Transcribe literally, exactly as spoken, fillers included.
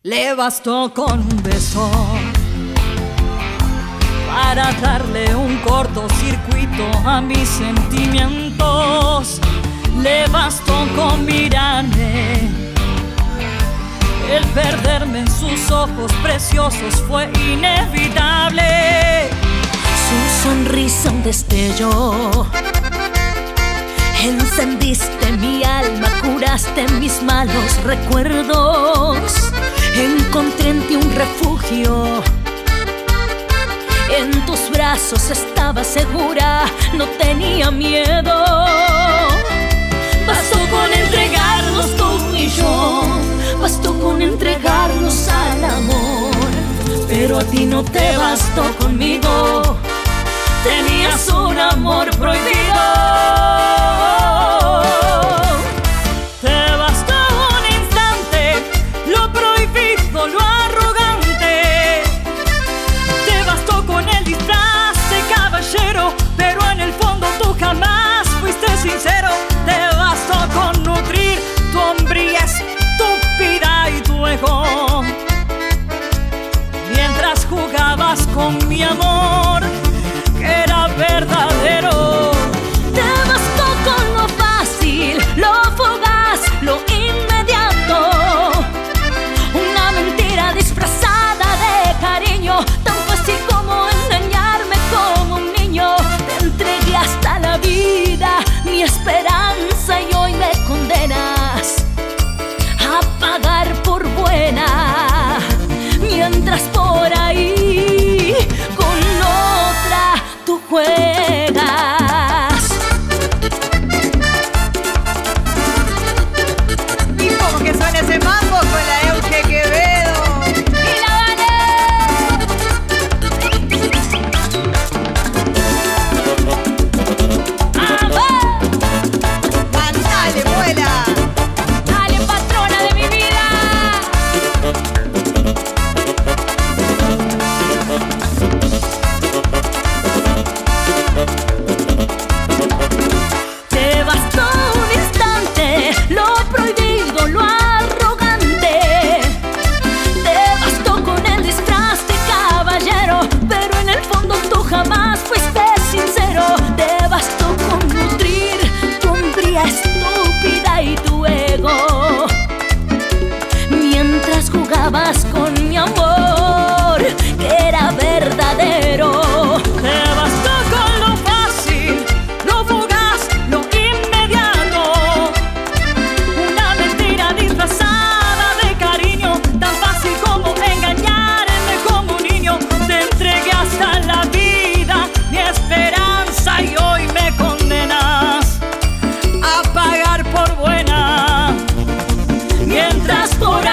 Le bastó con un beso para darle un cortocircuito a mis sentimientos. Le bastó con mirarme, el perderme en sus ojos preciosos fue inevitable. Su sonrisa un destello, encendiste mi alma, curaste mis malos recuerdos. Encontré en ti un refugio, en tus brazos estaba segura, no tenía miedo. Bastó con entregarnos tú y yo, bastó con entregarnos al amor. Pero a ti no te bastó conmigo, tenías un amor prohibido. Te bastó un instante, lo prohibido, lo arrogante. Te bastó con el disfraz de caballero, pero en el fondo tú jamás fuiste sincero. Te bastó con nutrir tu hombría estúpida y tu ego, mientras jugabas con mi amor, que era verdadero. Te bastó con lo fácil, lo fugaz, lo inmediato. Una mentira disfrazada de cariño, tan fácil como engañarme como un niño. Te entregué hasta la vida, mi esperanza, y hoy me condenas a pagar por buena. Mientras por ahí con otra tú juegas. Y como que suena ese mambo con la Euge Quevedo. ¡Y la gané! ¡Vamos! ¡Cantale, vuela! ¡Dale, patrona de mi vida! Te bastó un instante, lo prohibido, lo arrogante. Te bastó con el disfraz de caballero, pero en el fondo tú jamás fuiste sincero. Te bastó con nutrir tu hombría estúpida y tu ego, mientras jugabas con mi amor, que era verdadero. Te bastó con lo fácil, lo fugaz, lo inmediato. Una mentira disfrazada de cariño, tan fácil como engañarme como un niño. Te entregué hasta la vida, mi esperanza, y hoy me condenas a pagar por buena. Mientras por